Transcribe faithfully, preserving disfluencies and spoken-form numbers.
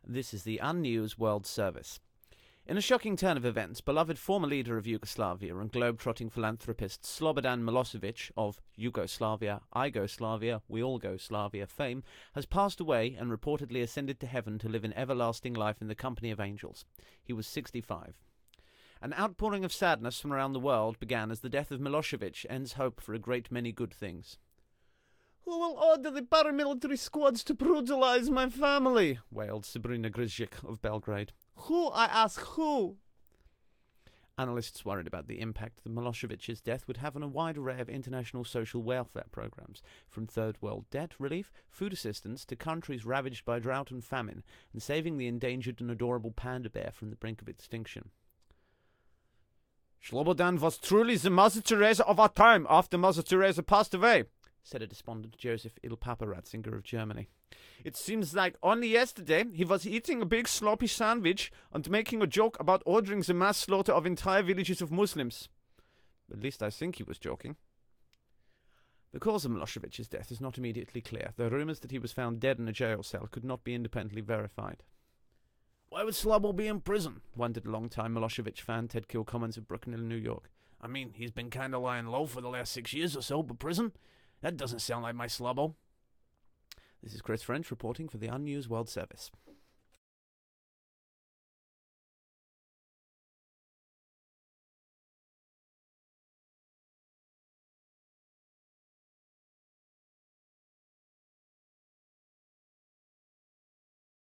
This is the Unnews World Service. In a shocking turn of events, beloved former leader of Yugoslavia and globe-trotting philanthropist Slobodan Milosevic of Yugoslavia, I Go Slavia, We All Go Slavia fame has passed away and reportedly ascended to heaven to live in everlasting life in the company of angels. He was sixty-five. An outpouring of sadness from around the world began as the death of Milosevic ends hope for a great many good things. "Who will order the paramilitary squads to brutalize my family?" wailed Sabrina Grzic of Belgrade. "Who, I ask, who?" Analysts worried about the impact that Milosevic's death would have on a wide array of international social welfare programs, from third world debt relief, food assistance, to countries ravaged by drought and famine, and saving the endangered and adorable panda bear from the brink of extinction. "Slobodan was truly the Mother Teresa of our time after Mother Teresa passed away," said a despondent Joseph Il Papa Ratzinger of Germany. "It seems like only yesterday he was eating a big sloppy sandwich and making a joke about ordering the mass slaughter of entire villages of Muslims. At least I think he was joking." The cause of Milosevic's death is not immediately clear, though rumours that he was found dead in a jail cell could not be independently verified. "Why would Slobo be in prison?" wondered longtime Milosevic fan Ted Kilcommons of Brooklyn, New York. "I mean, he's been kind of lying low for the last six years or so, but prison? That doesn't sound like my Slobo." This is Chris French reporting for the Unnews World Service.